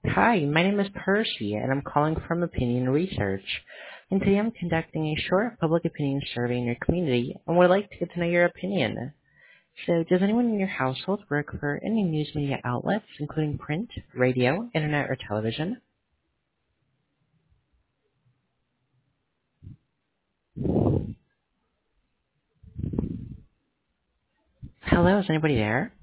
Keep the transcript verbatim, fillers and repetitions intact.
Hi, my name is Percy, and I'm calling from Opinion Research. And today I'm conducting a short public opinion survey in your community and would like to get to know your opinion. So, does anyone in your household work for any news media outlets, including print, radio, internet, or television? Hello, is anybody there?